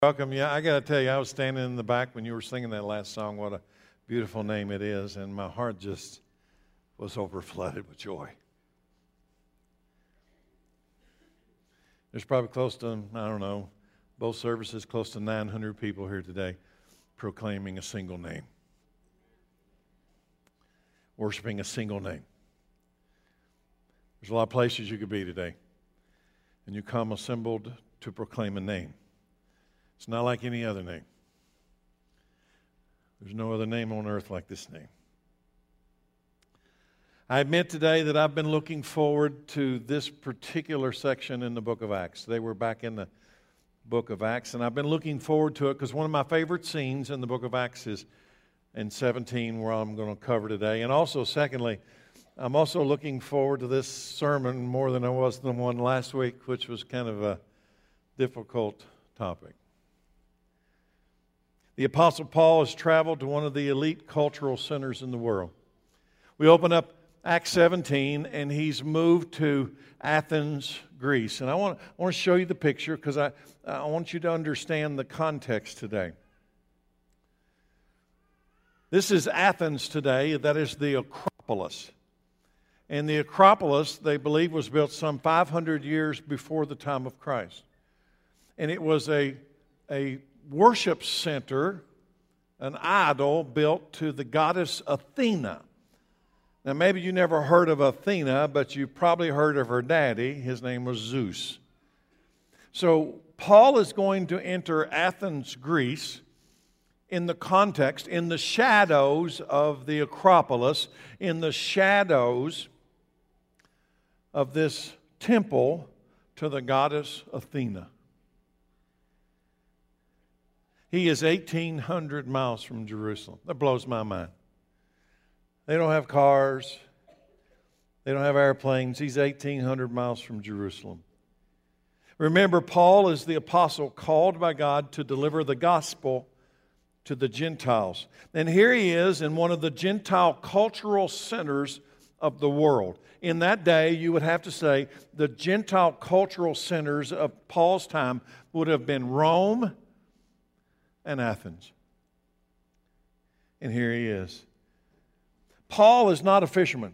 Welcome. Yeah, I got to tell you, I was standing in the back when you were singing that last song. What a beautiful name it is. And my heart just was overflooded with joy. There's probably close to, I don't know, both services, close to 900 people here today proclaiming a single name, worshiping a single name. There's a lot of places you could be today, and you come assembled to proclaim a name. It's not like any other name. There's no other name on earth like this name. I admit today that I've been looking forward to this particular section in the book of Acts. They were back in the book of Acts, and I've been looking forward to it because one of my favorite scenes in the book of Acts is in 17, where I'm going to cover today. And also, secondly, I'm also looking forward to this sermon more than I was the one last week, which was kind of a difficult topic. The Apostle Paul has traveled to one of the elite cultural centers in the world. We open up Acts 17, and he's moved to Athens, Greece. And I want to show you the picture because I want you to understand the context today. This is Athens today. That is the Acropolis. And the Acropolis, they believe, was built some 500 years before the time of Christ. And it was a worship center, an idol built to the goddess Athena. Now, maybe you never heard of Athena, but you probably heard of her daddy. His name was Zeus. So Paul is going to enter Athens, Greece, in the context, in the shadows of the Acropolis, in the shadows of this temple to the goddess Athena. He is 1,800 miles from Jerusalem. That blows my mind. They don't have cars. They don't have airplanes. He's 1,800 miles from Jerusalem. Remember, Paul is the apostle called by God to deliver the gospel to the Gentiles. And here he is in one of the Gentile cultural centers of the world. In that day, you would have to say the Gentile cultural centers of Paul's time would have been Rome and Athens. And here he is. Paul is not a fisherman.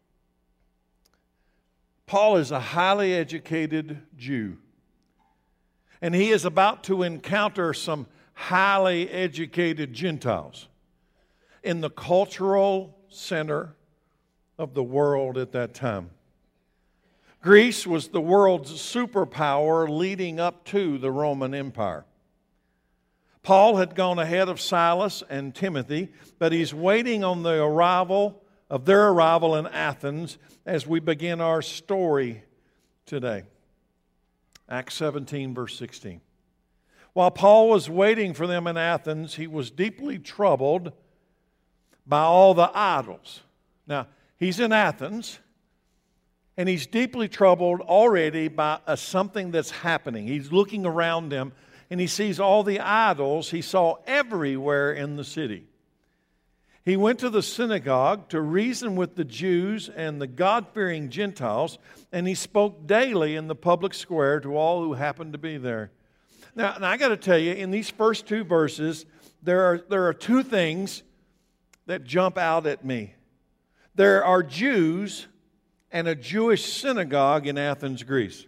Paul is a highly educated Jew. And he is about to encounter some highly educated Gentiles in the cultural center of the world at that time. Greece was the world's superpower leading up to the Roman Empire. Paul had gone ahead of Silas and Timothy, but he's waiting on their arrival in Athens as we begin our story today. Acts 17, verse 16. While Paul was waiting for them in Athens, he was deeply troubled by all the idols. Now, he's in Athens, and he's deeply troubled already by something that's happening. He's looking around him, and he sees all the idols he saw everywhere in the city. He went to the synagogue to reason with the Jews and the God-fearing Gentiles, and he spoke daily in the public square to all who happened to be there. Now, I got to tell you, in these first two verses, there are two things that jump out at me. There are Jews and a Jewish synagogue in Athens, Greece.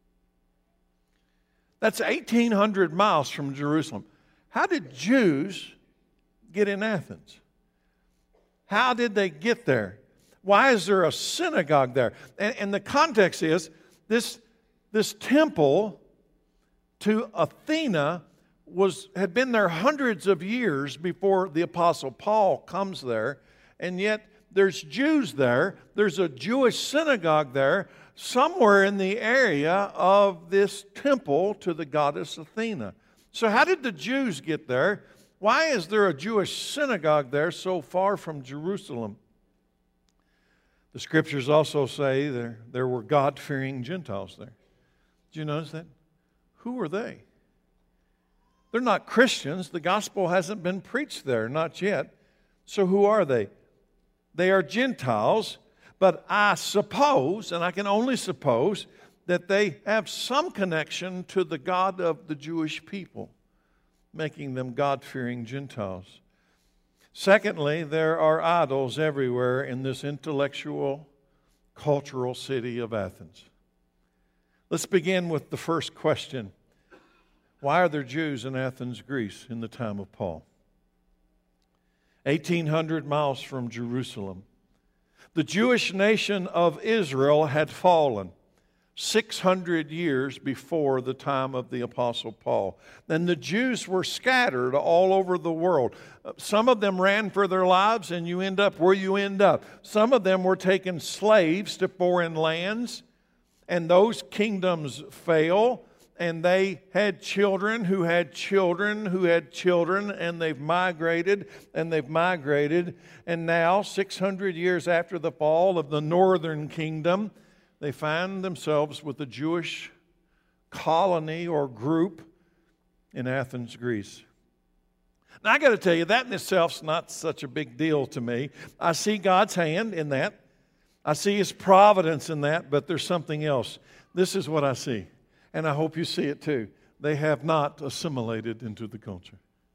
That's 1,800 miles from Jerusalem. How did Jews get in Athens? How did they get there? Why is there a synagogue there? And the context is this temple to Athena had been there hundreds of years before the Apostle Paul comes there, and yet there's Jews there. There's a Jewish synagogue there, somewhere in the area of this temple to the goddess Athena. So how did the Jews get there? Why is there a Jewish synagogue there so far from Jerusalem? The scriptures also say there were God-fearing Gentiles there. Did you notice that? Who are they? They're not Christians. The gospel hasn't been preached there, not yet. So who are they? They are Gentiles. But I suppose, and I can only suppose, that they have some connection to the God of the Jewish people. making them God-fearing Gentiles. Secondly, there are idols everywhere in this intellectual, cultural city of Athens. Let's begin with the first question. Why are there Jews in Athens, Greece, in the time of Paul? 1,800 miles from Jerusalem. The Jewish nation of Israel had fallen 600 years before the time of the Apostle Paul. Then the Jews were scattered all over the world. Some of them ran for their lives, and you end up where you end up. Some of them were taken slaves to foreign lands, and those kingdoms fail, and they had children who had children who had children, and they've migrated, and now, 600 years after the fall of the northern kingdom, they find themselves with a Jewish colony or group in Athens, Greece. Now, I got to tell you, that in itself is not such a big deal to me. I see God's hand in that. I see His providence in that, but there's something else. This is what I see, and I hope you see it too. They have not assimilated into the culture.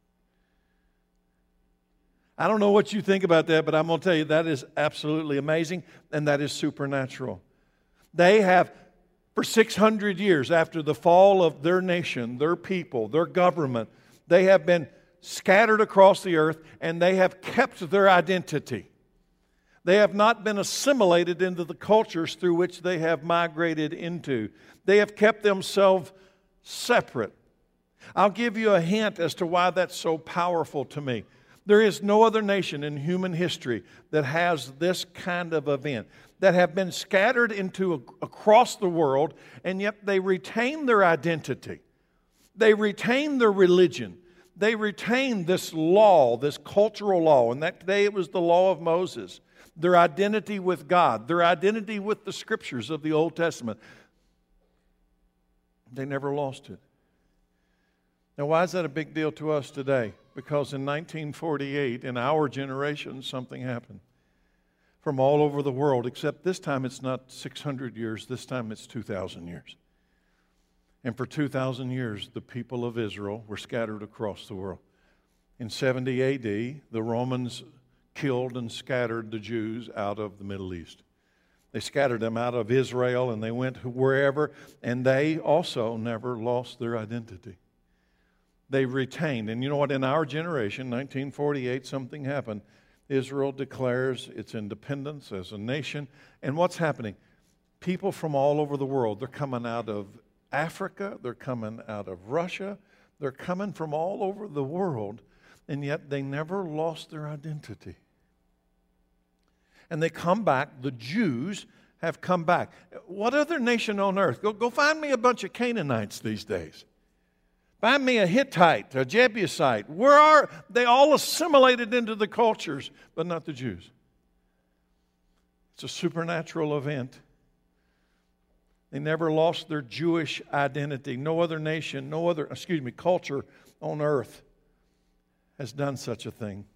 I don't know what you think about that, but I'm going to tell you that is absolutely amazing, and that is supernatural. They have, for 600 years after the fall of their nation, their people, their government, they have been scattered across the earth, and they have kept their identity. They have not been assimilated into the cultures through which they have migrated into. They have kept themselves separate. I'll give you a hint as to why that's so powerful to me. There is no other nation in human history that has this kind of event, that have been scattered across the world, and yet they retain their identity. They retain their religion. They retain this law, this cultural law. And that day it was the law of Moses. Their identity with God, their identity with the Scriptures of the Old Testament. They never lost it. Now, why is that a big deal to us today? Because in 1948, in our generation, something happened. From all over the world, except this time it's not 600 years, this time it's 2,000 years. And for 2,000 years, the people of Israel were scattered across the world. In 70 A.D., the Romans killed and scattered the Jews out of the Middle East. They scattered them out of Israel, and they went wherever, and they also never lost their identity. They retained. And you know what? In our generation, 1948, something happened. Israel declares its independence as a nation. And what's happening? People from all over the world, they're coming out of Africa, they're coming out of Russia, they're coming from all over the world, and yet they never lost their identity. And they come back, the Jews have come back. What other nation on earth? Go find me a bunch of Canaanites these days. Find me a Hittite, a Jebusite. Where are they? All assimilated into the cultures, but not the Jews. It's a supernatural event. They never lost their Jewish identity. No other nation, culture on earth has done such a thing.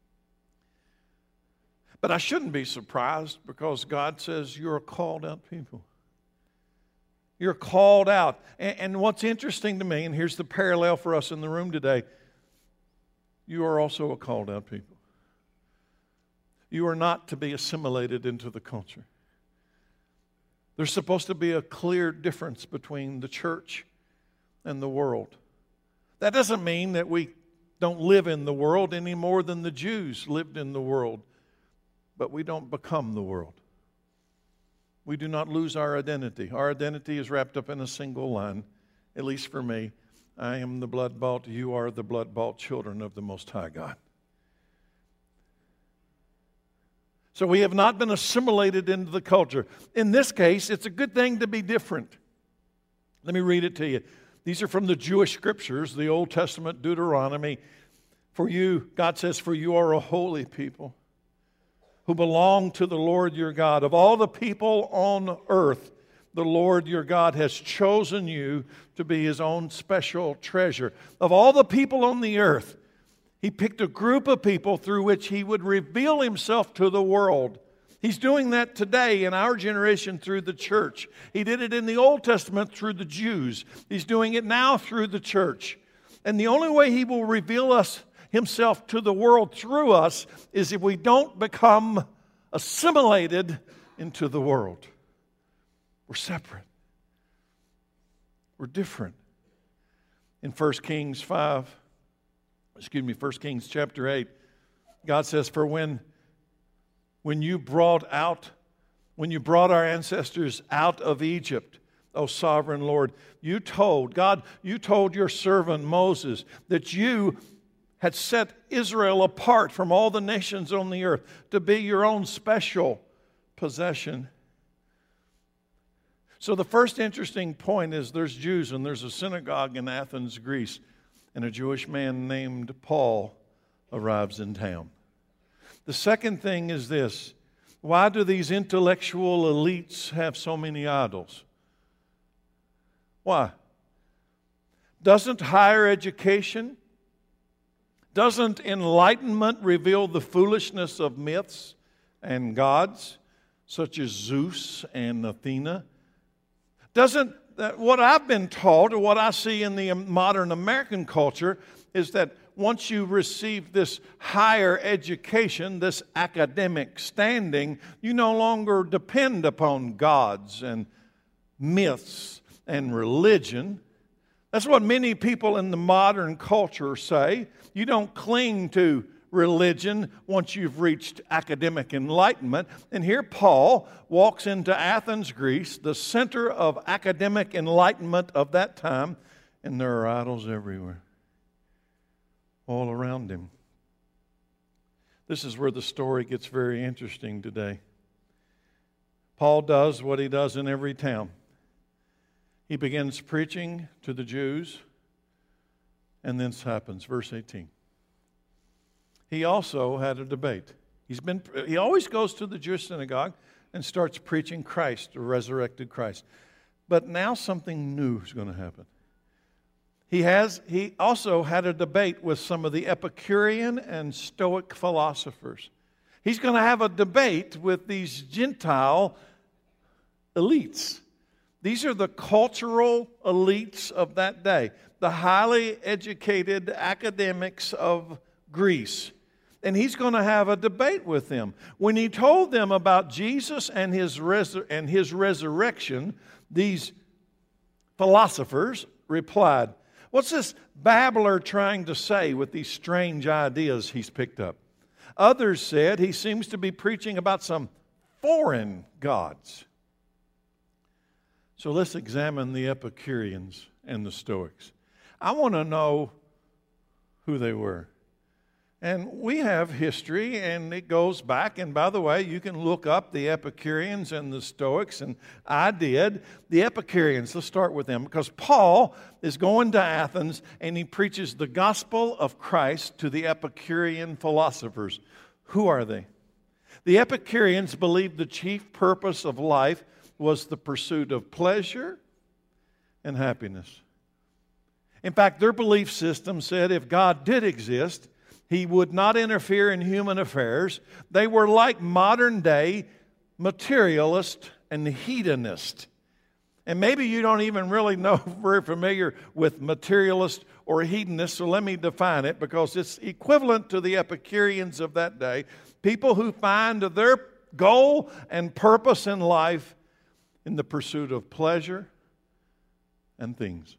But I shouldn't be surprised, because God says you're a called out people. You're called out. And what's interesting to me, and here's the parallel for us in the room today, you are also a called out people. You are not to be assimilated into the culture. There's supposed to be a clear difference between the church and the world. That doesn't mean that we don't live in the world any more than the Jews lived in the world, but we don't become the world. We do not lose our identity. Our identity is wrapped up in a single line, at least for me. I am the blood-bought, you are the blood-bought children of the Most High God. So we have not been assimilated into the culture. In this case, it's a good thing to be different. Let me read it to you. These are from the Jewish Scriptures, the Old Testament, Deuteronomy. For you, God says, for you are a holy people who belong to the Lord your God. Of all the people on earth, the Lord your God has chosen you to be His own special treasure. Of all the people on the earth, He picked a group of people through which He would reveal Himself to the world. He's doing that today in our generation through the church. He did it in the Old Testament through the Jews. He's doing it now through the church. And the only way He will reveal Himself to the world through us is if we don't become assimilated into the world. We're separate. We're different. In 1 Kings chapter 8, God says, "For when you brought our ancestors out of Egypt, O sovereign Lord, you told your servant Moses that you had set Israel apart from all the nations on the earth to be your own special possession." So the first interesting point is there's Jews, and there's a synagogue in Athens, Greece, and a Jewish man named Paul arrives in town. The second thing is this: why do these intellectual elites have so many idols? Why? Doesn't higher education, doesn't enlightenment reveal the foolishness of myths and gods such as Zeus and Athena? What I've been taught, or what I see in the modern American culture, is that once you receive this higher education, this academic standing, you no longer depend upon gods and myths and religion. That's what many people in the modern culture say. You don't cling to religion once you've reached academic enlightenment. And here Paul walks into Athens, Greece, the center of academic enlightenment of that time, and there are idols everywhere, all around him. This is where the story gets very interesting today. Paul does what he does in every town. He begins preaching to the Jews, and this happens. Verse 18. He also had a debate. He always goes to the Jewish synagogue and starts preaching Christ, the resurrected Christ. But now something new is going to happen. He also had a debate with some of the Epicurean and Stoic philosophers. He's going to have a debate with these Gentile elites. These are the cultural elites of that day, the highly educated academics of Greece. And he's going to have a debate with them. When he told them about Jesus and his resurrection, these philosophers replied, "What's this babbler trying to say with these strange ideas he's picked up?" Others said he seems to be preaching about some foreign gods. So let's examine the Epicureans and the Stoics. I want to know who they were. And we have history, and it goes back. And by the way, you can look up the Epicureans and the Stoics, and I did. The Epicureans, let's start with them, because Paul is going to Athens, and he preaches the gospel of Christ to the Epicurean philosophers. Who are they? The Epicureans believed the chief purpose of life was the pursuit of pleasure and happiness. In fact, their belief system said if God did exist, He would not interfere in human affairs. They were like modern-day materialist and hedonist. And maybe you don't even really know, very familiar with materialist or hedonist, so let me define it, because it's equivalent to the Epicureans of that day. People who find their goal and purpose in life in the pursuit of pleasure and things.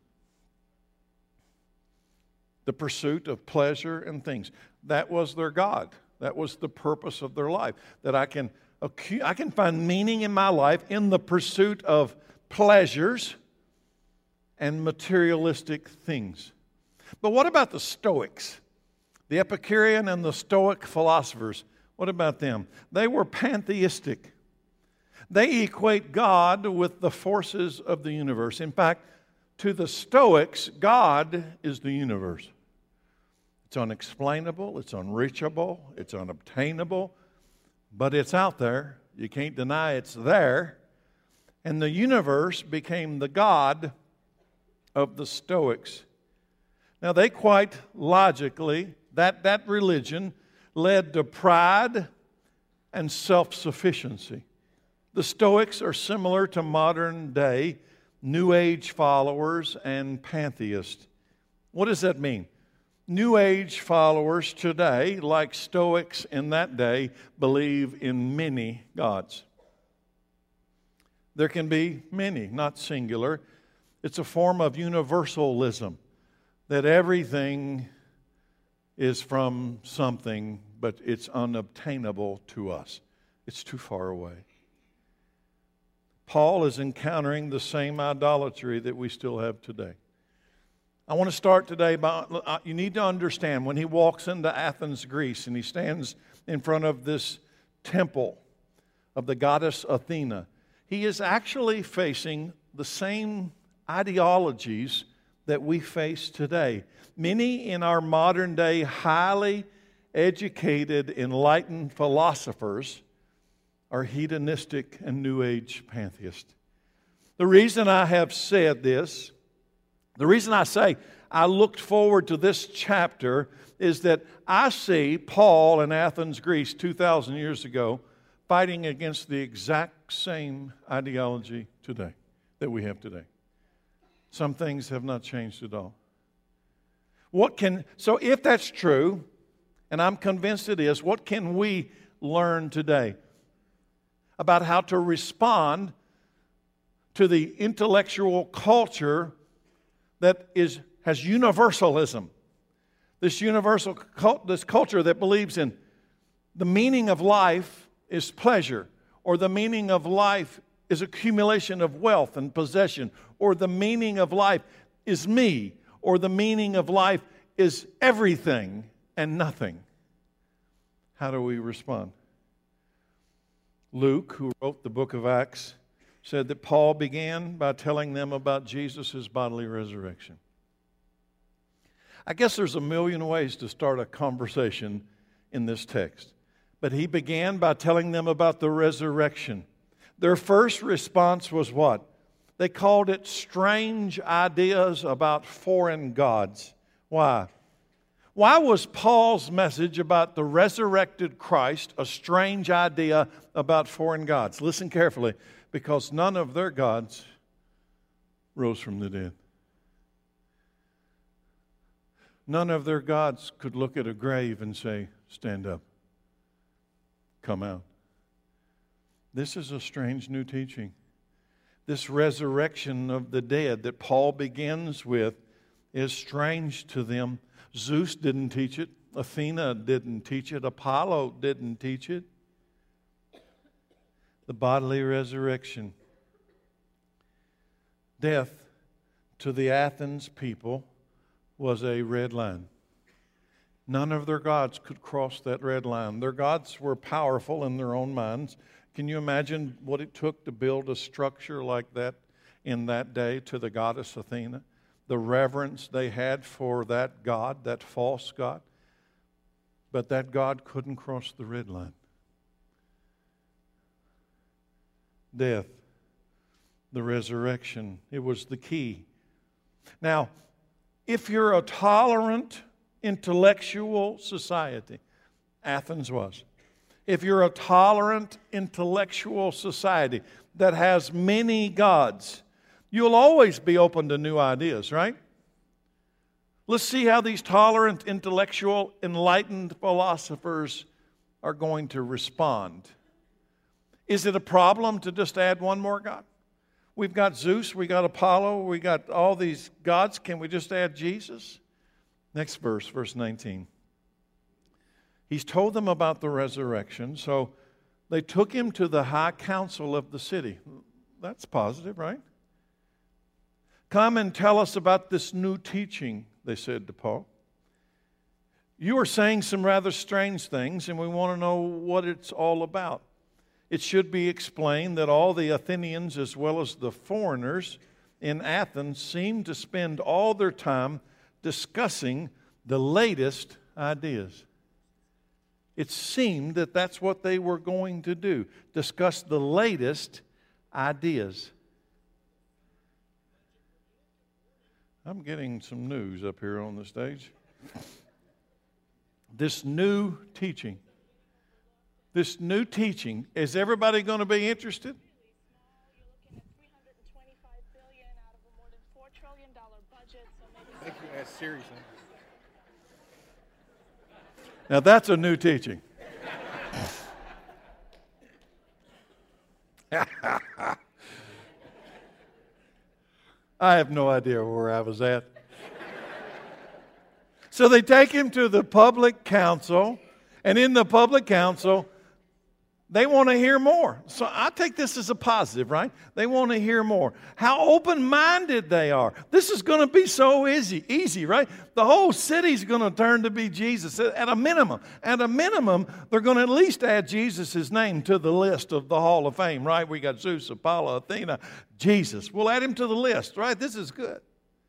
The pursuit of pleasure and things. That was their God. That was the purpose of their life. That I can find meaning in my life in the pursuit of pleasures and materialistic things. But what about the Stoics? The Epicurean and the Stoic philosophers. What about them? They were pantheistic. They equate God with the forces of the universe. In fact, to the Stoics, God is the universe. It's unexplainable, it's unreachable, it's unobtainable, but it's out there. You can't deny it's there. And the universe became the God of the Stoics. Now, they quite logically, that religion led to pride and self-sufficiency. The Stoics are similar to modern-day New Age followers and pantheists. What does that mean? New Age followers today, like Stoics in that day, believe in many gods. There can be many, not singular. It's a form of universalism, that everything is from something, but it's unobtainable to us. It's too far away. Paul is encountering the same idolatry that we still have today. I want to start today by, you need to understand, when he walks into Athens, Greece, and he stands in front of this temple of the goddess Athena, he is actually facing the same ideologies that we face today. Many in our modern day highly educated, enlightened philosophers are hedonistic and New Age pantheists. The reason I have said this, the reason I say I looked forward to this chapter is that I see Paul in Athens, Greece, 2,000 years ago, fighting against the exact same ideology today that we have today. Some things have not changed at all. So if that's true, and I'm convinced it is, what can we learn today about how to respond to the intellectual culture that has universalism? This culture that believes in the meaning of life is pleasure, or the meaning of life is accumulation of wealth and possession, or the meaning of life is me, or the meaning of life is everything and nothing. How do we respond? Luke, who wrote the book of Acts, said that Paul began by telling them about Jesus' bodily resurrection. I guess there's a million ways to start a conversation in this text, but he began by telling them about the resurrection. Their first response was what? They called it strange ideas about foreign gods. Why? Why was Paul's message about the resurrected Christ a strange idea about foreign gods? Listen carefully, because none of their gods rose from the dead. None of their gods could look at a grave and say, "Stand up, come out." This is a strange new teaching. This resurrection of the dead that Paul begins with is strange to them. Zeus didn't teach it. Athena didn't teach it. Apollo didn't teach it. The bodily resurrection. Death to the Athens people was a red line. None of their gods could cross that red line. Their gods were powerful in their own minds. Can you imagine what it took to build a structure like that in that day to the goddess Athena? The reverence they had for that god, that false god. But that god couldn't cross the red line. Death, the resurrection, it was the key. Now, if you're a tolerant, intellectual society, Athens was. If you're a tolerant, intellectual society that has many gods, you'll always be open to new ideas, right? Let's see how these tolerant, intellectual, enlightened philosophers are going to respond. Is it a problem to just add one more god? We've got Zeus, we got Apollo, we got all these gods. Can we just add Jesus? Next verse, verse 19. He's told them about the resurrection, so they took him to the high council of the city. That's positive, right? Come and tell us about this new teaching, they said to Paul. You are saying some rather strange things, and we want to know what it's all about. It should be explained that all the Athenians, as well as the foreigners in Athens, seem to spend all their time discussing the latest ideas. It seemed that that's what they were going to do, discuss the latest ideas. I'm getting some news up here on the stage. This new teaching, is everybody going to be interested? You're looking at $325 billion out of a more than $4 trillion budget. So maybe Thank you, seriously. Now that's a new teaching. I have no idea where I was at. So they take him to the public council, and in the public council, they want to hear more. So I take this as a positive, right? They want to hear more. How open-minded they are. This is going to be so easy, right? The whole city's going to turn to be Jesus at a minimum. At a minimum, they're going to at least add Jesus' name to the list of the Hall of Fame, right? We got Zeus, Apollo, Athena, Jesus. We'll add him to the list, right? This is good.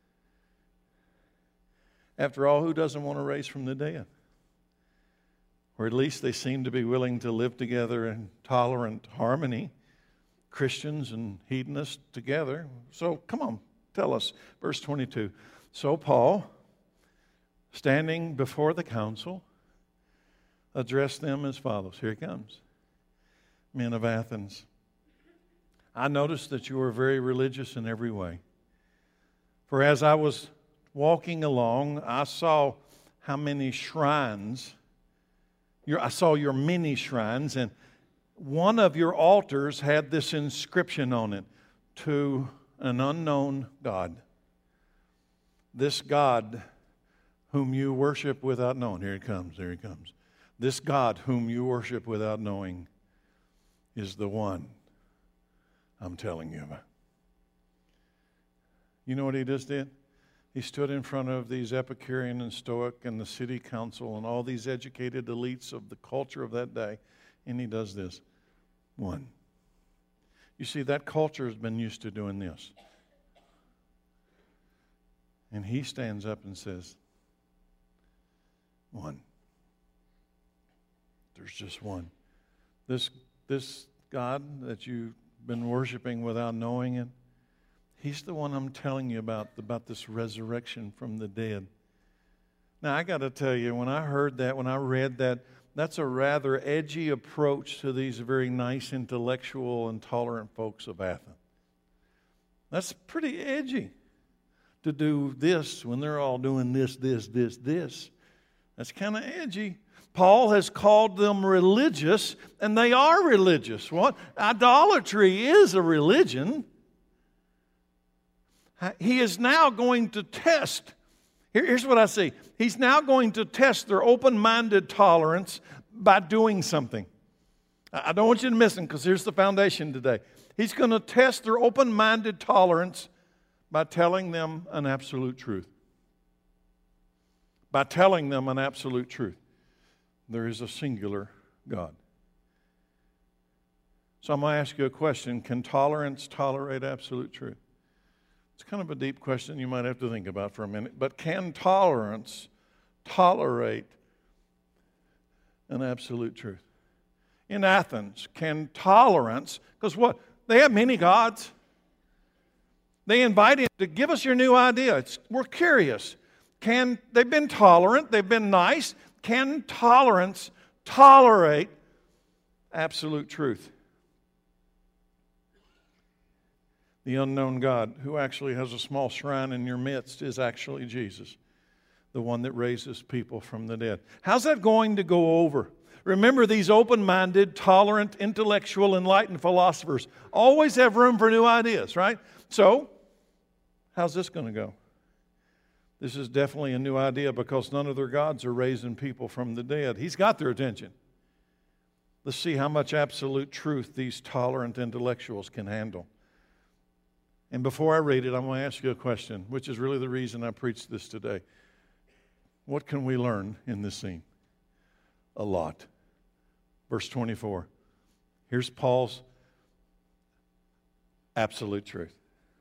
After all, who doesn't want to raise from the dead? Or at least they seem to be willing to live together in tolerant harmony, Christians and hedonists together. So come on, tell us, verse 22. So Paul, standing before the council, addressed them as follows. Here he comes. Men of Athens, I noticed that you are very religious in every way. For as I was walking along, I saw how many shrines, I saw your many shrines, and one of your altars had this inscription on it, to an unknown God. This God whom you worship without knowing. Here he comes, here he comes. This God whom you worship without knowing is the one I'm telling you about. You know what he just did? He stood in front of these Epicurean and Stoic and the city council and all these educated elites of the culture of that day, and he does this. One. You see, that culture has been used to doing this. And he stands up and says, one. There's just one. This God that you've been worshiping without knowing it, he's the one I'm telling you about this resurrection from the dead. Now, I got to tell you, when I heard that, when I read that, that's a rather edgy approach to these very nice, intellectual, and tolerant folks of Athens. That's pretty edgy to do this when they're all doing this. That's kind of edgy. Paul has called them religious, and they are religious. What? Idolatry is a religion. He is now going to test. Here's what I see. He's now going to test their open-minded tolerance by doing something. I don't want you to miss him, because here's the foundation today. He's going to test their open-minded tolerance by telling them an absolute truth. By telling them an absolute truth. There is a singular God. So I'm going to ask you a question. Can tolerance tolerate absolute truth? It's kind of a deep question you might have to think about for a minute. But can tolerance tolerate an absolute truth? In Athens, can tolerance, because what? They have many gods. They invite him to give us your new idea. We're curious. They've been tolerant, they've been nice. Can tolerance tolerate absolute truth? The unknown God, who actually has a small shrine in your midst, is actually Jesus, the one that raises people from the dead. How's that going to go over? Remember, these open-minded, tolerant, intellectual, enlightened philosophers always have room for new ideas, right? So, how's this going to go? This is definitely a new idea, because none of their gods are raising people from the dead. He's got their attention. Let's see how much absolute truth these tolerant intellectuals can handle. And before I read it, I'm going to ask you a question, which is really the reason I preached this today. What can we learn in this scene? A lot. Verse 24. Here's Paul's absolute truth.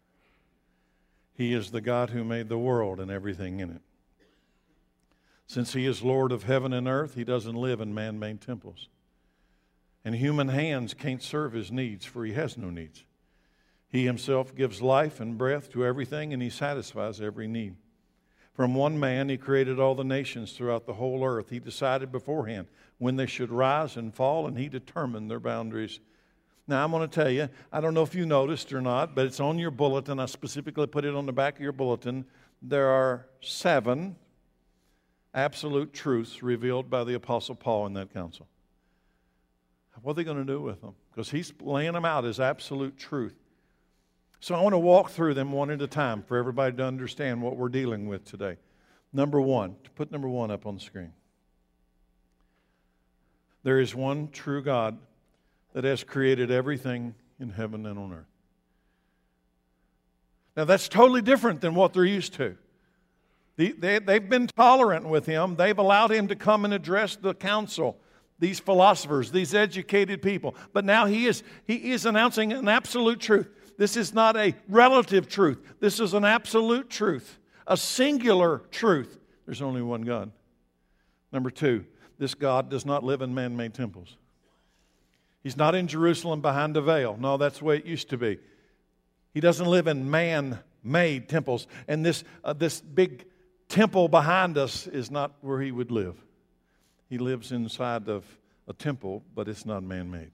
He is the God who made the world and everything in it. Since he is Lord of heaven and earth, he doesn't live in man-made temples. And human hands can't serve his needs, for he has no needs. He himself gives life and breath to everything, and he satisfies every need. From one man, he created all the nations throughout the whole earth. He decided beforehand when they should rise and fall, and he determined their boundaries. Now, I'm going to tell you, I don't know if you noticed or not, but it's on your bulletin. I specifically put it on the back of your bulletin. there are 7 absolute truths revealed by the Apostle Paul in that council. What are they going to do with them? Because he's laying them out as absolute truth. So I want to walk through them one at a time for everybody to understand what we're dealing with today. Number 1, put number 1 up on the screen. There is one true God that has created everything in heaven and on earth. Now that's totally different than what they're used to. They've been tolerant with him. They've allowed him to come and address the council, these philosophers, these educated people. But now he is announcing an absolute truth. This is not a relative truth. This is an absolute truth, a singular truth. There's only one God. Number 2, this God does not live in man-made temples. He's not in Jerusalem behind a veil. No, that's the way it used to be. He doesn't live in man-made temples. And this big temple behind us is not where he would live. He lives inside of a temple, but it's not man-made.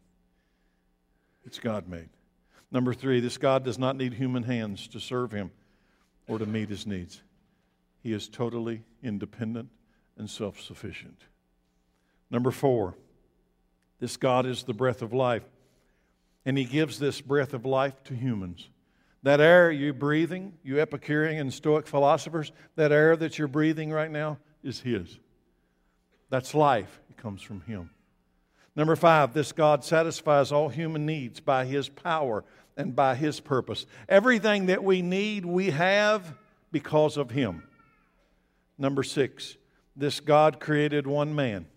It's God-made. Number 3, this God does not need human hands to serve him or to meet his needs. He is totally independent and self-sufficient. Number 4, this God is the breath of life, and he gives this breath of life to humans. That air you're breathing, you Epicurean and Stoic philosophers, that air that you're breathing right now is his. That's life. It comes from him. Number 5, this God satisfies all human needs by his power and by his purpose. Everything that we need, we have because of him. Number 6, this God created one man.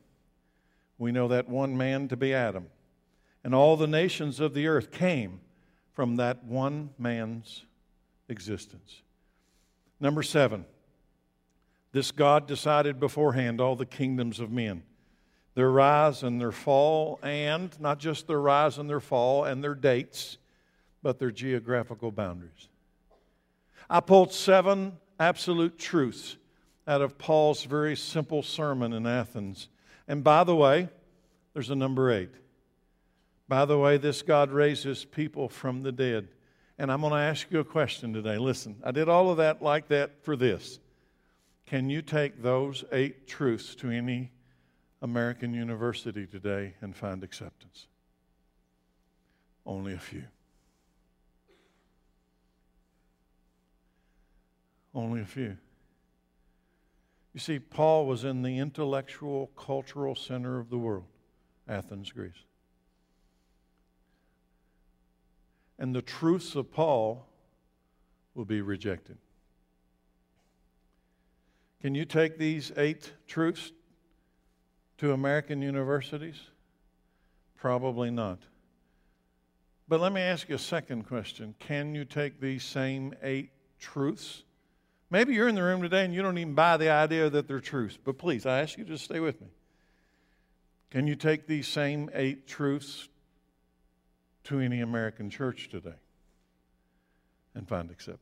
We know that one man to be Adam. And all the nations of the earth came from that one man's existence. Number 7, this God decided beforehand all the kingdoms of men, their rise and their fall, and not just their rise and their fall and their dates, but their geographical boundaries. I pulled 7 absolute truths out of Paul's very simple sermon in Athens. And by the way, there's a number 8. By the way, this God raises people from the dead. And I'm going to ask you a question today. Listen, I did all of that like that for this. Can you take those 8 truths to any American university today and find acceptance? Only a few. Only a few. You see, Paul was in the intellectual, cultural center of the world, Athens, Greece. And the truths of Paul will be rejected. Can you take these 8 truths to American universities? Probably not. But let me ask you a second question. Can you take these same 8 truths? Maybe you're in the room today and you don't even buy the idea that they're truths. But please, I ask you to stay with me. Can you take these same 8 truths to any American church today and find acceptance?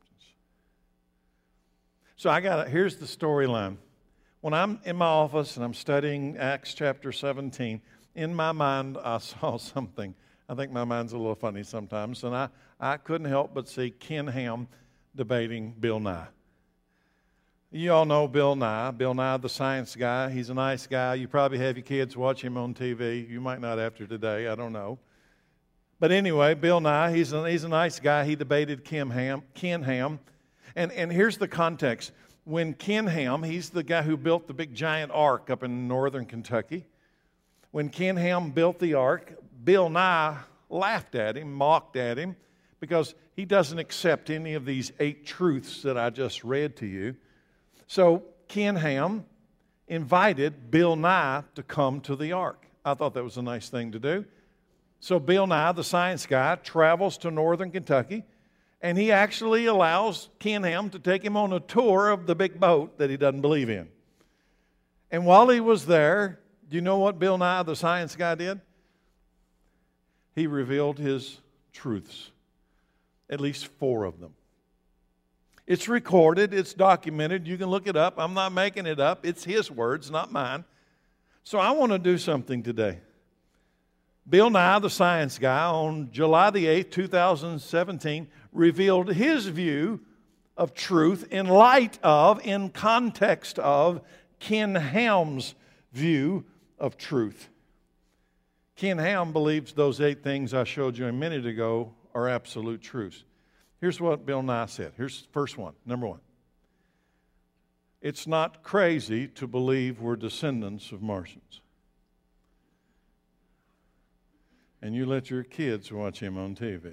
So here's the storyline. When I'm in my office and I'm studying Acts chapter 17, in my mind I saw something. I think my mind's a little funny sometimes, and I couldn't help but see Ken Ham debating Bill Nye. You all know Bill Nye. Bill Nye, the science guy. He's a nice guy. You probably have your kids watch him on TV. You might not after today. I don't know. But anyway, Bill Nye, he's a nice guy. He debated Ken Ham. And here's the context. When Ken Ham, he's the guy who built the big giant ark up in northern Kentucky. When Ken Ham built the ark, Bill Nye laughed at him, mocked at him, because he doesn't accept any of these 8 truths that I just read to you. So Ken Ham invited Bill Nye to come to the ark. I thought that was a nice thing to do. So Bill Nye, the science guy, travels to northern Kentucky, and he actually allows Ken Ham to take him on a tour of the big boat that he doesn't believe in. And while he was there, do you know what Bill Nye, the science guy, did? He revealed his truths, at least 4 of them. It's recorded. It's documented. You can look it up. I'm not making it up. It's his words, not mine. So I want to do something today. Bill Nye, the science guy, on July the 8th, 2017, revealed his view of truth in light of, in context of, Ken Ham's view of truth. Ken Ham believes those 8 things I showed you a minute ago are absolute truths. Here's what Bill Nye said. Here's the first one, number 1. It's not crazy to believe we're descendants of Martians. And you let your kids watch him on TV.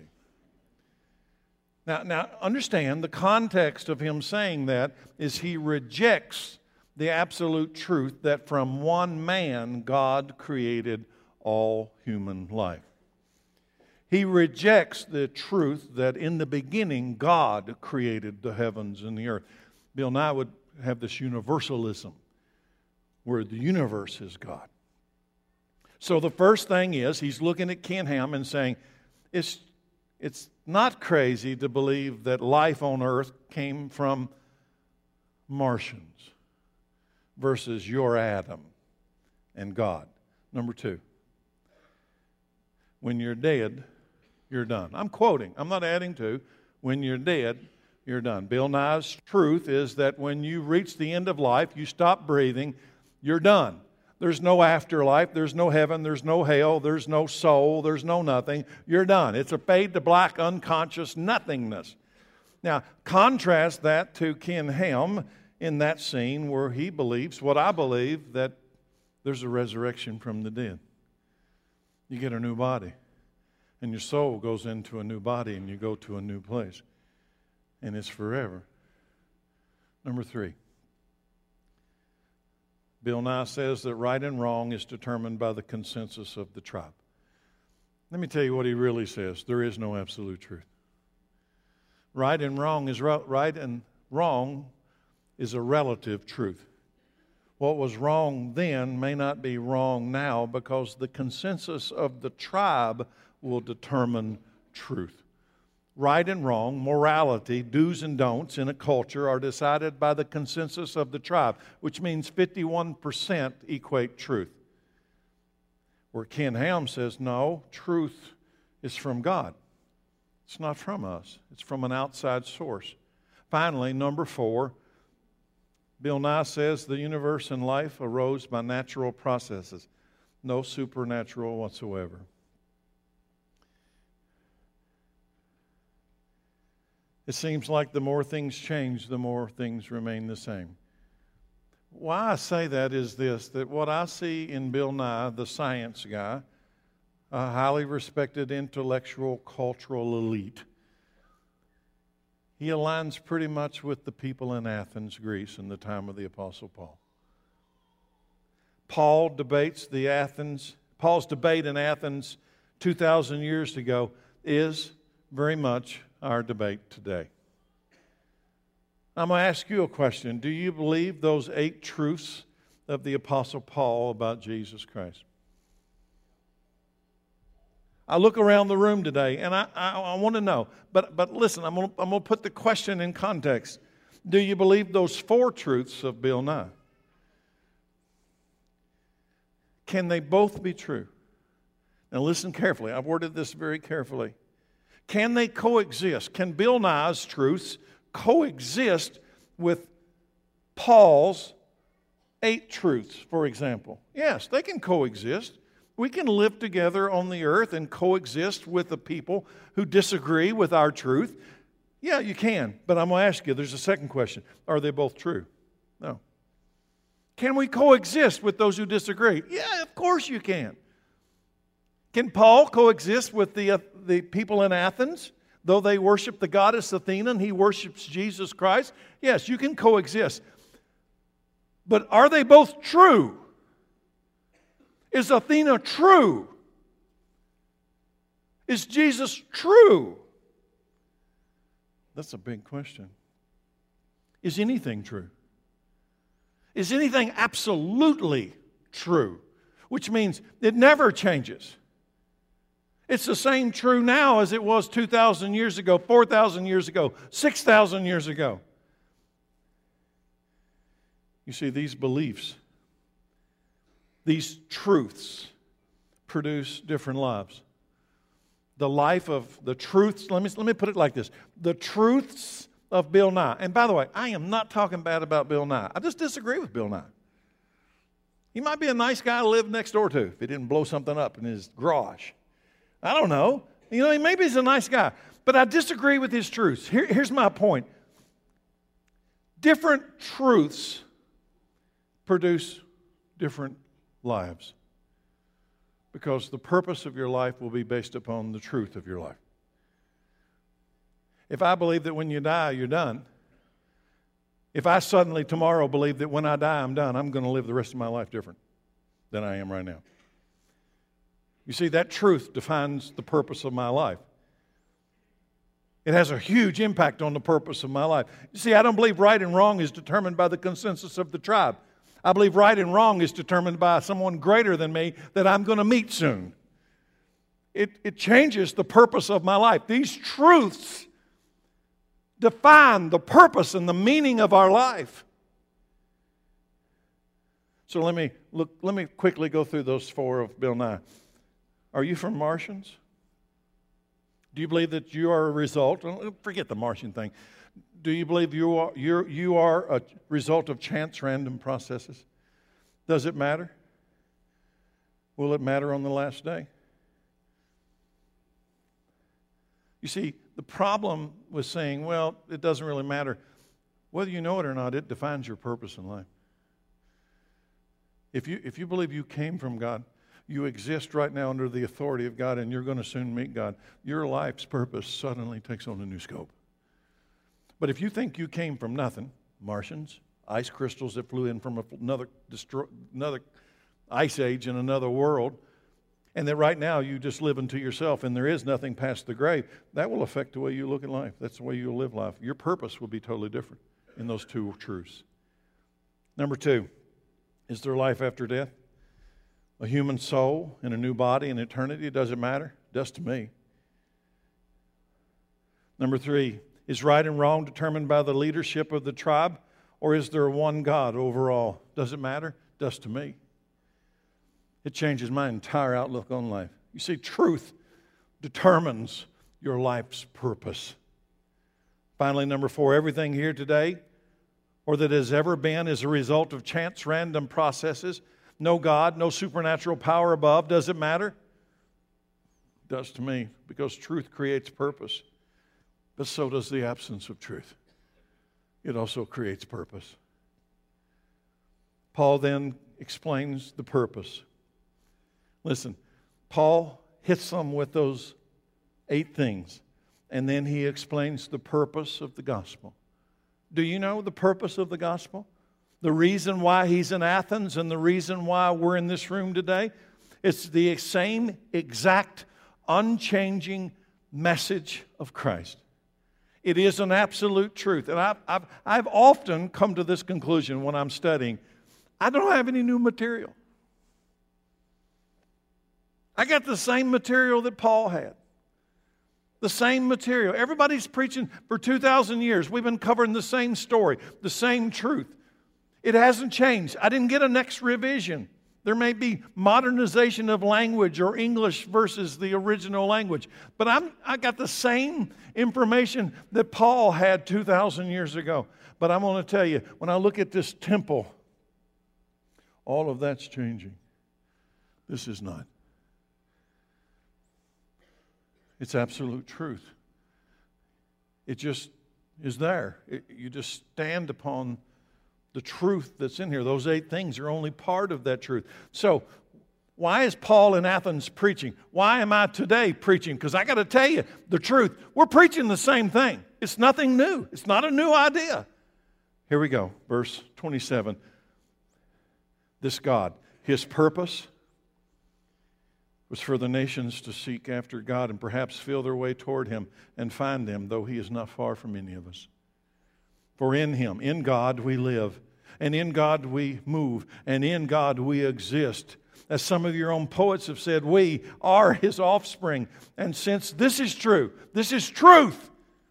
Now, understand the context of him saying that is he rejects the absolute truth that from one man God created all human life. He rejects the truth that in the beginning God created the heavens and the earth. Bill Nye would have this universalism where the universe is God. So the first thing is he's looking at Ken Ham and saying, it's not crazy to believe that life on earth came from Martians versus your Adam and God. Number 2, when you're dead, you're done. I'm quoting. I'm not adding to. When you're dead, you're done. Bill Nye's truth is that when you reach the end of life, you stop breathing, you're done. There's no afterlife, there's no heaven, there's no hell, there's no soul, there's no nothing. You're done. It's a fade to black, unconscious nothingness. Now, contrast that to Ken Ham in that scene where he believes, what I believe, that there's a resurrection from the dead. You get a new body, and your soul goes into a new body, and you go to a new place, and it's forever. Number 3. Bill Nye says that right and wrong is determined by the consensus of the tribe. Let me tell you what he really says. There is no absolute truth. Right and wrong is a relative truth. What was wrong then may not be wrong now because the consensus of the tribe will determine truth. Right and wrong, morality, do's and don'ts in a culture are decided by the consensus of the tribe, which means 51% equate truth. Where Ken Ham says, no, truth is from God. It's not from us. It's from an outside source. Finally, number 4, Bill Nye says the universe and life arose by natural processes, no supernatural whatsoever. It seems like the more things change, the more things remain the same. Why I say that is this, that what I see in Bill Nye, the science guy, a highly respected intellectual, cultural elite, he aligns pretty much with the people in Athens, Greece, in the time of the Apostle Paul. Paul's debate in Athens 2,000 years ago is very much our debate today. I'm going to ask you a question. Do you believe those 8 truths of the Apostle Paul about Jesus Christ? I look around the room today, and I want to know. But listen, I'm going to put the question in context. Do you believe those 4 truths of Bill Nye? Can they both be true? Now listen carefully. I've worded this very carefully. Can they coexist? Can Bill Nye's truths coexist with Paul's 8 truths, for example? Yes, they can coexist. We can live together on the earth and coexist with the people who disagree with our truth. Yeah, you can. But I'm going to ask you, there's a second question. Are they both true? No. Can we coexist with those who disagree? Yeah, of course you can. Can Paul coexist with the people in Athens? Though they worship the goddess Athena and he worships Jesus Christ? Yes, you can coexist. But are they both true? Is Athena true? Is Jesus true? That's a big question. Is anything true? Is anything absolutely true? Which means it never changes. It's the same true now as it was 2,000 years ago, 4,000 years ago, 6,000 years ago. You see, these beliefs, these truths produce different lives. The life of the truths, let me put it like this. The truths of Bill Nye. And by the way, I am not talking bad about Bill Nye. I just disagree with Bill Nye. He might be a nice guy to live next door to if he didn't blow something up in his garage. I don't know. Maybe he's a nice guy. But I disagree with his truths. Here's my point. Different truths produce different lives. Because the purpose of your life will be based upon the truth of your life. If I believe that when you die, you're done. If I suddenly tomorrow believe that when I die, I'm done, I'm going to live the rest of my life different than I am right now. You see, that truth defines the purpose of my life. It has a huge impact on the purpose of my life. You see, I don't believe right and wrong is determined by the consensus of the tribe. I believe right and wrong is determined by someone greater than me that I'm going to meet soon. It changes the purpose of my life. These truths define the purpose and the meaning of our life. So let me quickly go through those 4 of Bill Nye. Are you from Martians? Do you believe that you are a result? Forget the Martian thing. Do you believe you are a result of chance, random processes? Does it matter? Will it matter on the last day? You see, the problem with saying, well, it doesn't really matter. Whether you know it or not, it defines your purpose in life. If you believe you came from God, you exist right now under the authority of God, and you're going to soon meet God, your life's purpose suddenly takes on a new scope. But if you think you came from nothing, Martians, ice crystals that flew in from another ice age in another world, and that right now you just live unto yourself and there is nothing past the grave, that will affect the way you look at life. That's the way you live life. Your purpose will be totally different in those 2 truths. Number 2, is there life after death? A human soul in a new body in eternity? Does it matter? It does to me. Number 3, is right and wrong determined by the leadership of the tribe, or is there one God overall? Does it matter? It does to me. It changes my entire outlook on life. You see, truth determines your life's purpose. Finally, number 4, everything here today, or that has ever been, is a result of chance, random processes. No God, no supernatural power above. Does it matter? It does to me, because truth creates purpose. But so does the absence of truth. It also creates purpose. Paul then explains the purpose. Listen, Paul hits them with those 8 things, and then he explains the purpose of the gospel. Do you know the purpose of the gospel? The reason why he's in Athens and the reason why we're in this room today? It's the same exact, unchanging message of Christ. It is an absolute truth. And I've often come to this conclusion when I'm studying. I don't have any new material. I got the same material that Paul had. The same material. Everybody's preaching for 2,000 years. We've been covering the same story, the same truth. It hasn't changed. I didn't get a next revision. There may be modernization of language or English versus the original language. But I got the same information that Paul had 2,000 years ago. But I'm going to tell you, when I look at this temple, all of that's changing. This is not. It's absolute truth. It just is there. You just stand upon the truth that's in here. Those 8 things are only part of that truth. So, why is Paul in Athens preaching? Why am I today preaching? Because I got to tell you the truth. We're preaching the same thing. It's nothing new. It's not a new idea. Here we go. Verse 27. This God, His purpose was for the nations to seek after God and perhaps feel their way toward Him and find Him, though He is not far from any of us. For in Him, in God, we live, and in God we move, and in God we exist. As some of your own poets have said, we are His offspring. And since this is true, this is truth,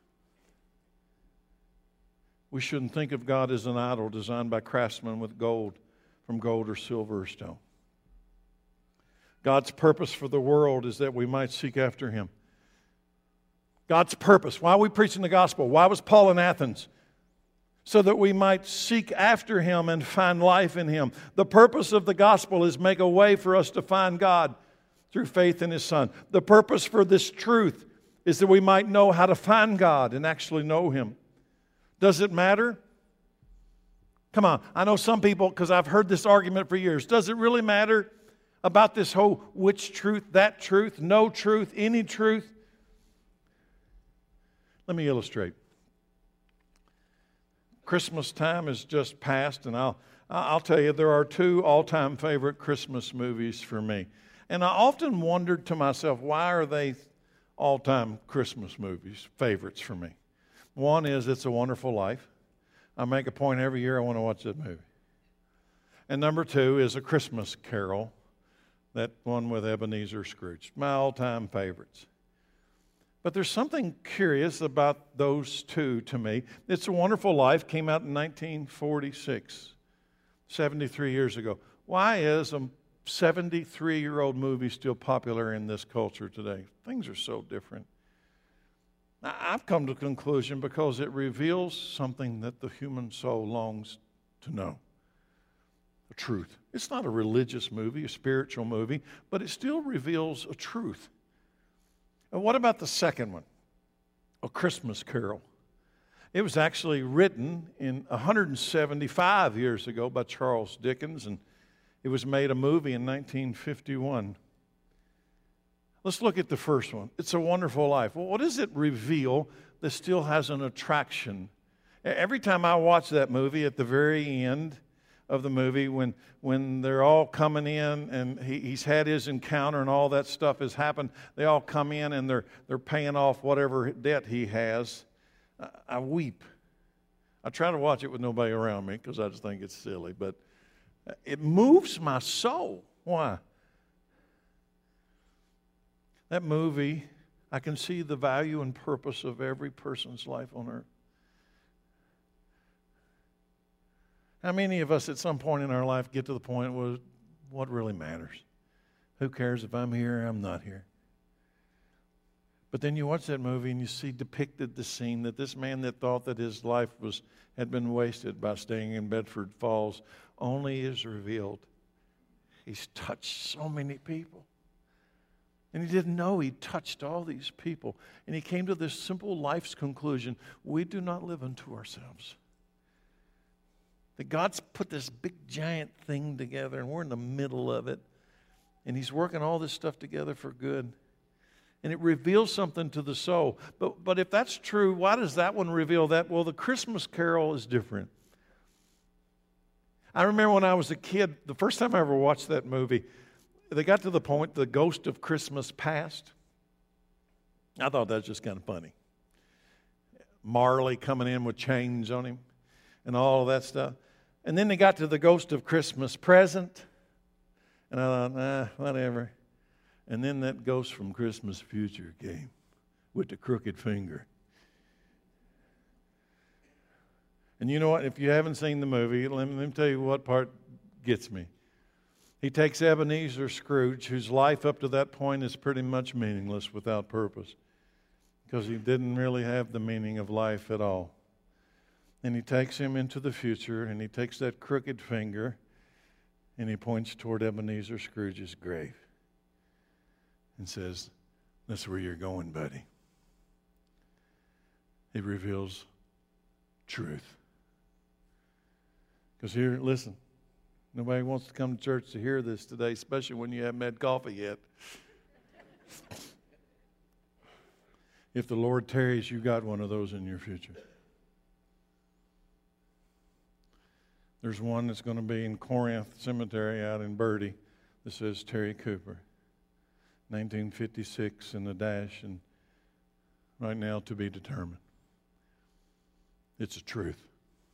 we shouldn't think of God as an idol designed by craftsmen with gold, from gold or silver or stone. God's purpose for the world is that we might seek after Him. God's purpose. Why are we preaching the gospel? Why was Paul in Athens? So that we might seek after Him and find life in Him. The purpose of the gospel is make a way for us to find God through faith in His Son. The purpose for this truth is that we might know how to find God and actually know Him. Does it matter? Come on, I know some people, because I've heard this argument for years. Does it really matter about this whole which truth, that truth, no truth, any truth? Let me illustrate. Christmas time has just passed, and I'll tell you, there are two all-time favorite Christmas movies for me. And I often wondered to myself, why are they all-time Christmas movies, favorites for me? One is It's a Wonderful Life. I make a point every year I want to watch that movie. And number two is A Christmas Carol, that one with Ebenezer Scrooge, my all-time favorites. But there's something curious about those two to me. It's a Wonderful Life came out in 1946, 73 years ago. Why is a 73-year-old movie still popular in this culture today? Things are so different. Now, I've come to the conclusion because it reveals something that the human soul longs to know. The truth. It's not a religious movie, a spiritual movie, but it still reveals a truth. And what about the second one? A Christmas Carol. It was actually written in 175 years ago by Charles Dickens, and it was made a movie in 1951. Let's look at the first one. It's a Wonderful Life. Well, what does it reveal that still has an attraction? Every time I watch that movie, at the very end of the movie, when they're all coming in and he's had his encounter and all that stuff has happened, they all come in and they're paying off whatever debt he has. I weep. I try to watch it with nobody around me because I just think it's silly, but it moves my soul. Why? That movie, I can see the value and purpose of every person's life on earth. How many of us at some point in our life get to the point where what really matters? Who cares if I'm here or I'm not here? But then you watch that movie and you see depicted the scene that this man that thought that his life had been wasted by staying in Bedford Falls only is revealed. He's touched so many people. And he didn't know he touched all these people. And he came to this simple life's conclusion: we do not live unto ourselves. That God's put this big giant thing together and we're in the middle of it. And He's working all this stuff together for good. And it reveals something to the soul. But if that's true, why does that one reveal that? Well, the Christmas Carol is different. I remember when I was a kid, the first time I ever watched that movie, they got to the point, the ghost of Christmas Past. I thought that was just kind of funny. Marley coming in with chains on him and all of that stuff. And then they got to the ghost of Christmas Present. And I thought, whatever. And then that ghost from Christmas Future came with the crooked finger. And you know what? If you haven't seen the movie, let me tell you what part gets me. He takes Ebenezer Scrooge, whose life up to that point is pretty much meaningless, without purpose, because he didn't really have the meaning of life at all. And he takes him into the future, and he takes that crooked finger, and he points toward Ebenezer Scrooge's grave and says, "That's where you're going, buddy." He reveals truth. Because here, listen, nobody wants to come to church to hear this today, especially when you haven't had coffee yet. If the Lord tarries, you got one of those in your future. There's one that's going to be in Corinth Cemetery out in Birdie that says Terry Cooper, 1956 in the dash, and right now to be determined. It's a truth.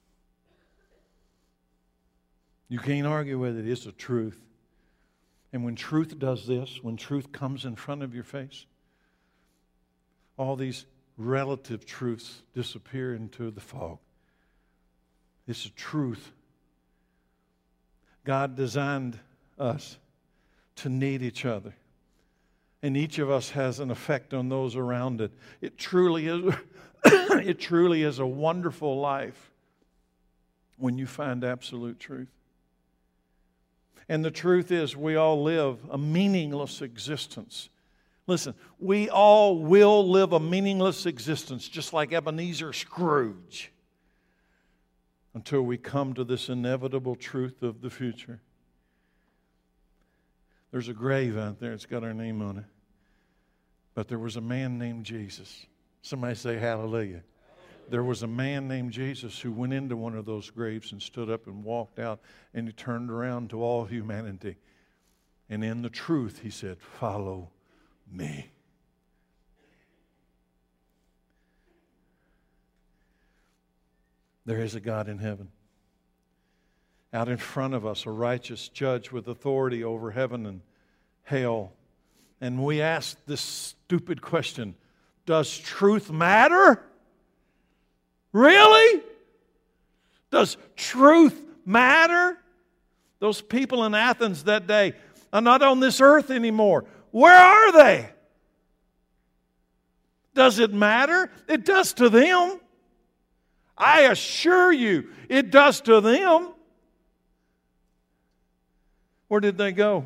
You can't argue with it. It's a truth. And when truth does this, when truth comes in front of your face, all these relative truths disappear into the fog. It's a truth. God designed us to need each other. And each of us has an effect on those around it. It truly is, it truly is a wonderful life when you find absolute truth. And the truth is, we all live a meaningless existence. Listen, we all will live a meaningless existence, just like Ebenezer Scrooge, until we come to this inevitable truth of the future. There's a grave out there. It's got our name on it. But there was a man named Jesus. Somebody say hallelujah. There was a man named Jesus who went into one of those graves and stood up and walked out, and he turned around to all humanity. And in the truth, he said, follow me. There is a God in heaven. Out in front of us, a righteous judge with authority over heaven and hell. And we ask this stupid question, does truth matter? Really? Does truth matter? Those people in Athens that day are not on this earth anymore. Where are they? Does it matter? It does to them. I assure you, it does to them. Where did they go?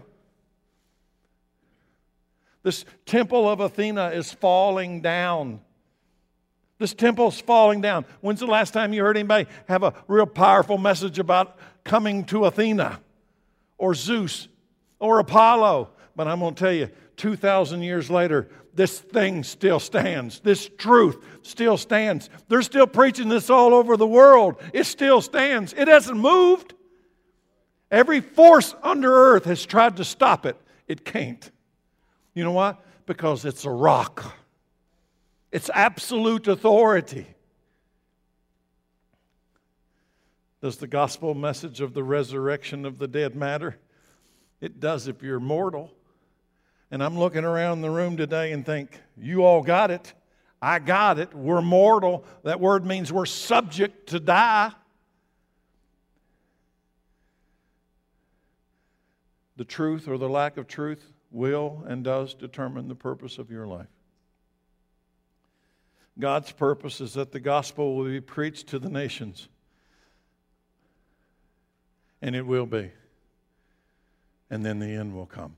This temple of Athena is falling down. This temple's falling down. When's the last time you heard anybody have a real powerful message about coming to Athena or Zeus or Apollo? But I'm going to tell you, 2,000 years later, this thing still stands. This truth still stands. They're still preaching this all over the world. It still stands. It hasn't moved. Every force under earth has tried to stop it. It can't. You know why? Because it's a rock. It's absolute authority. Does the gospel message of the resurrection of the dead matter? It does if you're mortal. And I'm looking around the room today and think, you all got it. I got it. We're mortal. That word means we're subject to die. The truth or the lack of truth will and does determine the purpose of your life. God's purpose is that the gospel will be preached to the nations. And it will be. And then the end will come.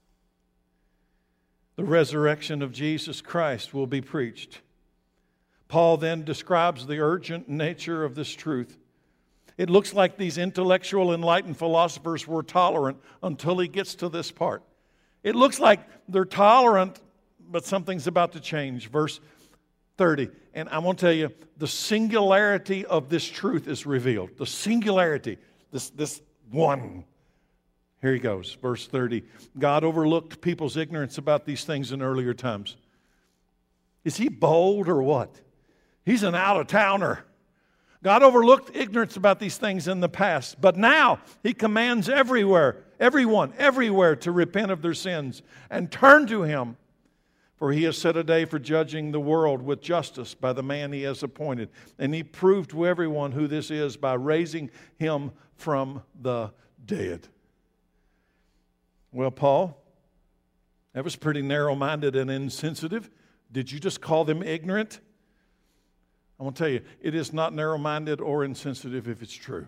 The resurrection of Jesus Christ will be preached. Paul then describes the urgent nature of this truth. It looks like these intellectual, enlightened philosophers were tolerant until he gets to this part. It looks like they're tolerant, but something's about to change. Verse 30. And I want to tell you, the singularity of this truth is revealed. The singularity, this one. Here he goes, verse 30. God overlooked people's ignorance about these things in earlier times. Is he bold or what? He's an out-of-towner. God overlooked ignorance about these things in the past, but now he commands everyone, everywhere to repent of their sins and turn to him. For he has set a day for judging the world with justice by the man he has appointed. And he proved to everyone who this is by raising him from the dead. Well, Paul, that was pretty narrow-minded and insensitive. Did you just call them ignorant? I want to tell you, it is not narrow-minded or insensitive if it's true.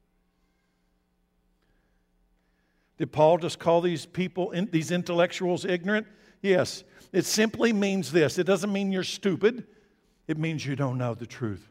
Did Paul just call these people, these intellectuals, ignorant? Yes. It simply means this. It doesn't mean you're stupid. It means you don't know the truth.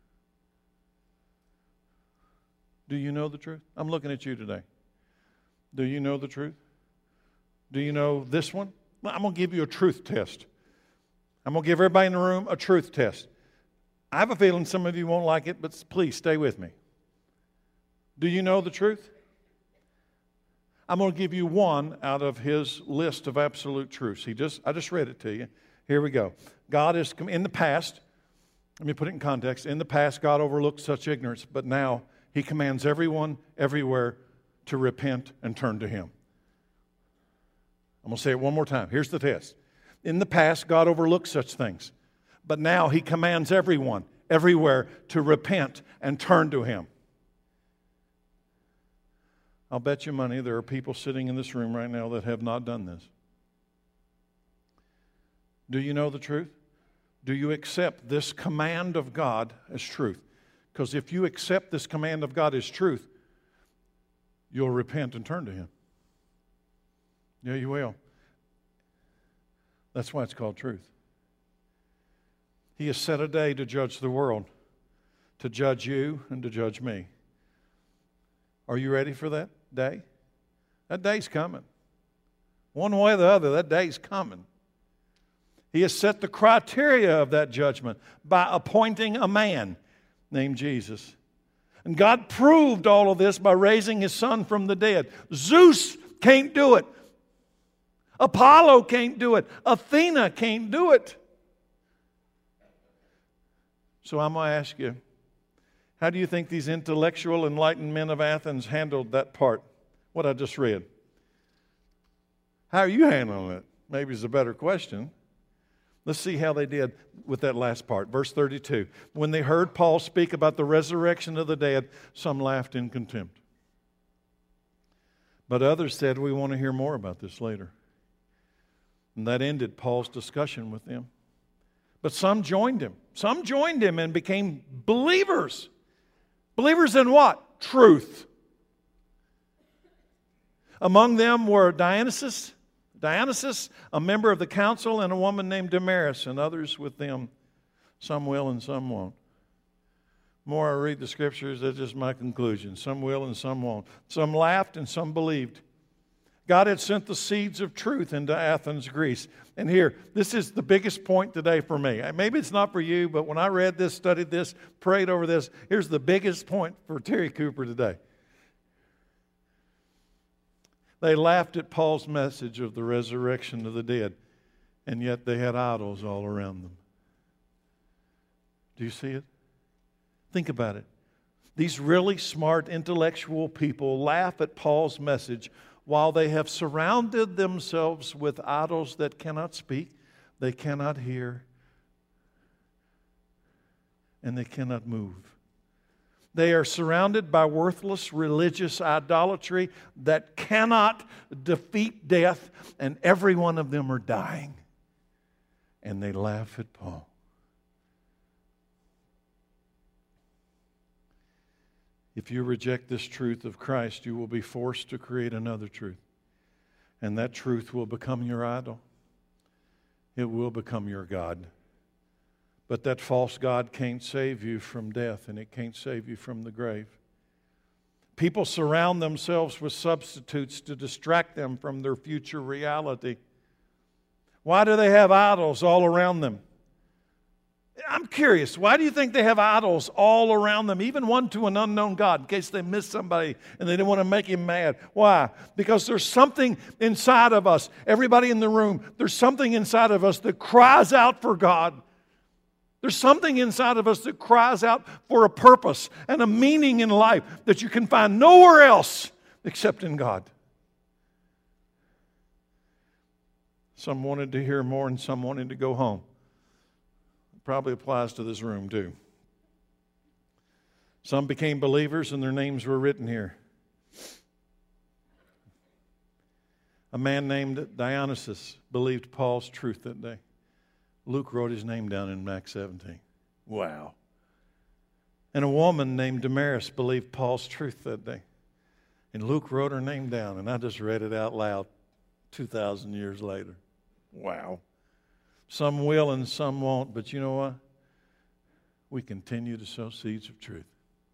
Do you know the truth? I'm looking at you today. Do you know the truth? Do you know this one? I'm going to give you a truth test. I'm going to give everybody in the room a truth test. I have a feeling some of you won't like it, but please stay with me. Do you know the truth? I'm going to give you one out of his list of absolute truths. I just read it to you. Here we go. God is, in the past, let me put it in context. In the past, God overlooked such ignorance, but now he commands everyone, everywhere, to repent and turn to him. I'm going to say it one more time. Here's the test. In the past, God overlooked such things, but now he commands everyone, everywhere, to repent and turn to him. I'll bet you money there are people sitting in this room right now that have not done this. Do you know the truth? Do you accept this command of God as truth? Because if you accept this command of God as truth, you'll repent and turn to Him. Yeah, you will. That's why it's called truth. He has set a day to judge the world, to judge you and to judge me. Are you ready for that day? That day's coming. One way or the other, that day's coming. He has set the criteria of that judgment by appointing a man named Jesus. And God proved all of this by raising His Son from the dead. Zeus can't do it. Apollo can't do it. Athena can't do it. So I'm going to ask you, how do you think these intellectual, enlightened men of Athens handled that part, what I just read? How are you handling it? Maybe is a better question. Let's see how they did with that last part. Verse 32. When they heard Paul speak about the resurrection of the dead, some laughed in contempt. But others said, we want to hear more about this later. And that ended Paul's discussion with them. But some joined him. Some joined him and became believers. Believers in what? Truth. Among them were Dionysius, a member of the council, and a woman named Damaris, and others with them. Some will and some won't. The more I read the Scriptures, that's just my conclusion. Some will and some won't. Some laughed and some believed. God had sent the seeds of truth into Athens, Greece. And here, this is the biggest point today for me. Maybe it's not for you, but when I read this, studied this, prayed over this, here's the biggest point for Terry Cooper today. They laughed at Paul's message of the resurrection of the dead, and yet they had idols all around them. Do you see it? Think about it. These really smart, intellectual people laugh at Paul's message while they have surrounded themselves with idols that cannot speak, they cannot hear, and they cannot move. They are surrounded by worthless religious idolatry that cannot defeat death, and every one of them are dying. And they laugh at Paul. If you reject this truth of Christ, you will be forced to create another truth. And that truth will become your idol. It will become your God. But that false God can't save you from death, and it can't save you from the grave. People surround themselves with substitutes to distract them from their future reality. Why do they have idols all around them? I'm curious, why do you think they have idols all around them, even one to an unknown God, in case they miss somebody and they don't want to make him mad? Why? Because there's something inside of us, everybody in the room, there's something inside of us that cries out for God. There's something inside of us that cries out for a purpose and a meaning in life that you can find nowhere else except in God. Some wanted to hear more and some wanted to go home. Probably applies to this room too. Some became believers and their names were written here. A man named Dionysius believed Paul's truth that day. Luke wrote his name down in Acts 17. Wow. And a woman named Damaris believed Paul's truth that day. And Luke wrote her name down, and I just read it out loud 2,000 years later. Wow. Some will and some won't, but you know what? We continue to sow seeds of truth.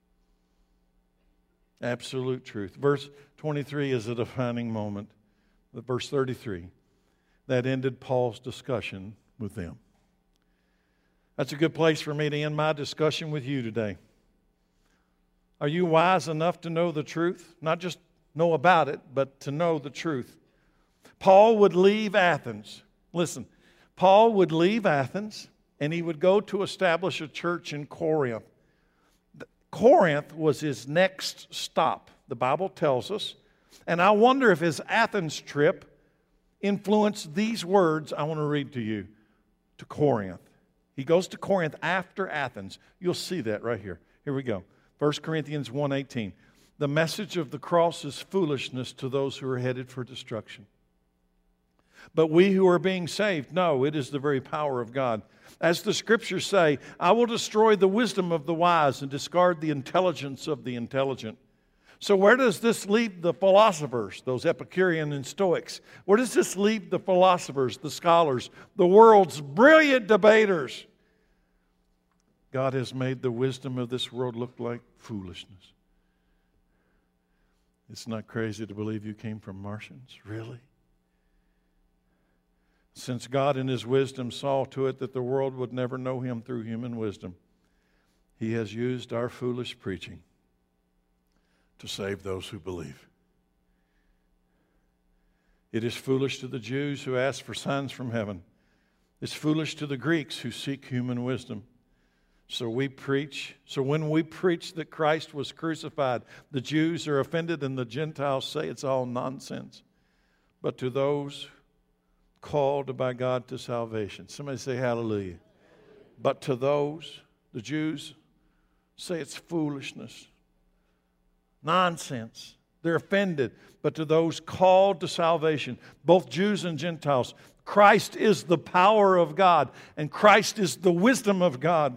Absolute truth. Verse 23 is a defining moment. Verse 33, that ended Paul's discussion with them. That's a good place for me to end my discussion with you today. Are you wise enough to know the truth? Not just know about it, but to know the truth. Paul would leave Athens. Listen. Paul would leave Athens and he would go to establish a church in Corinth. Corinth was his next stop, the Bible tells us. And I wonder if his Athens trip influenced these words I want to read to you, to Corinth. He goes to Corinth after Athens. You'll see that right here. Here we go. 1 Corinthians 1:18. The message of the cross is foolishness to those who are headed for destruction. But we who are being saved know it is the very power of God. As the Scriptures say, I will destroy the wisdom of the wise and discard the intelligence of the intelligent. So where does this leave the philosophers, those Epicurean and Stoics? Where does this leave the philosophers, the scholars, the world's brilliant debaters? God has made the wisdom of this world look like foolishness. It's not crazy to believe you came from Martians, really? Since God in His wisdom saw to it that the world would never know Him through human wisdom, He has used our foolish preaching to save those who believe. It is foolish to the Jews who ask for signs from heaven. It's foolish to the Greeks who seek human wisdom. So when we preach that Christ was crucified, the Jews are offended and the Gentiles say it's all nonsense. But to those called by God to salvation, somebody say hallelujah. But to those, the Jews say it's foolishness, nonsense. They're offended. But to those called to salvation, both Jews and Gentiles, Christ is the power of God and Christ is the wisdom of God.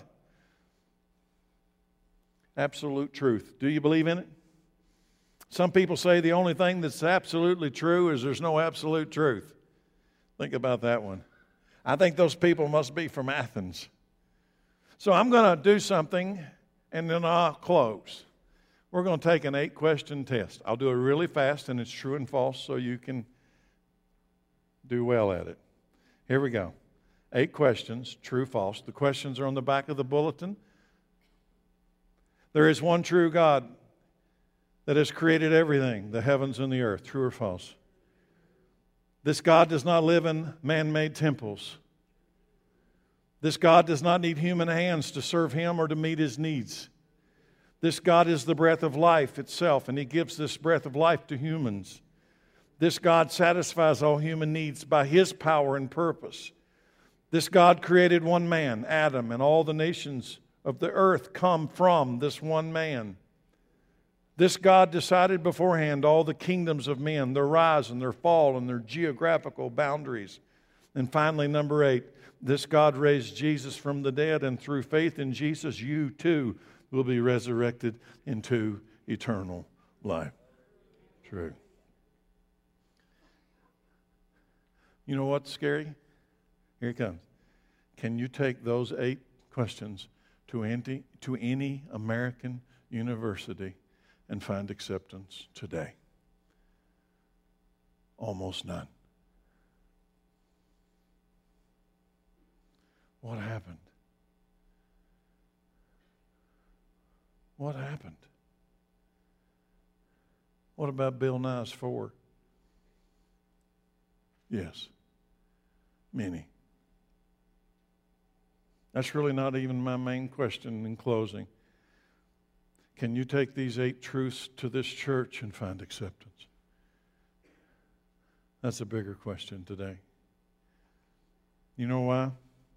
Absolute truth. Do you believe in it? Some people say the only thing that's absolutely true is there's no absolute truth. Think about that one. I think those people must be from Athens. So I'm going to do something and then I'll close. We're going to take an 8-question test. I'll do it really fast and it's true and false so you can do well at it. Here we go. 8 questions, true, false. The questions are on the back of the bulletin. There is one true God that has created everything, the heavens and the earth. True or false? This God does not live in man-made temples. This God does not need human hands to serve Him or to meet His needs. This God is the breath of life itself, and He gives this breath of life to humans. This God satisfies all human needs by His power and purpose. This God created one man, Adam, and all the nations of the earth come from this one man. This God decided beforehand all the kingdoms of men, their rise and their fall and their geographical boundaries. And finally, number 8, this God raised Jesus from the dead, and through faith in Jesus, you too will be resurrected into eternal life. True. You know what's scary? Here it comes. Can you take those 8 questions to any American university and find acceptance today? Almost none. What happened? What happened? What about Bill Nye's 4? Yes, many. That's really not even my main question in closing. Can you take these 8 truths to this church and find acceptance? That's a bigger question today. You know why?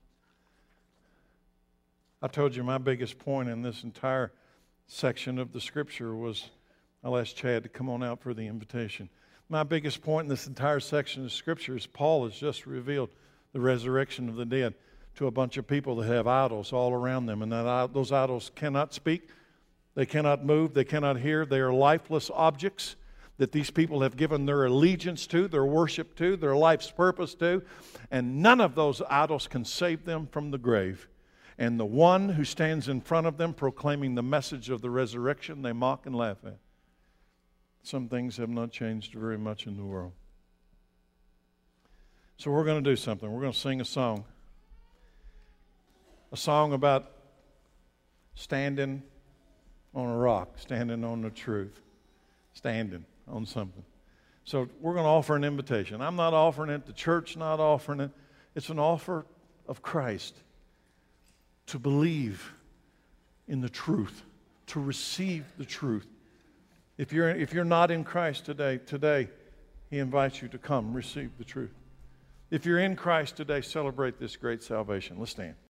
I told you my biggest point in this entire section of the Scripture was, I'll ask Chad to come on out for the invitation. My biggest point in this entire section of Scripture is Paul has just revealed the resurrection of the dead to a bunch of people that have idols all around them, and those idols cannot speak, they cannot move, they cannot hear. They are lifeless objects that these people have given their allegiance to, their worship to, their life's purpose to, and none of those idols can save them from the grave. And the one who stands in front of them proclaiming the message of the resurrection, they mock and laugh at. Some things have not changed very much in the world. So we're going to do something. We're going to sing a song. A song about standing on a rock, standing on the truth, standing on something. So we're going to offer an invitation. I'm not offering it. The church not offering it. It's an offer of Christ to believe in the truth, to receive the truth. If you're not in Christ today, He invites you to come receive the truth. If you're in Christ today, celebrate this great salvation. Let's stand.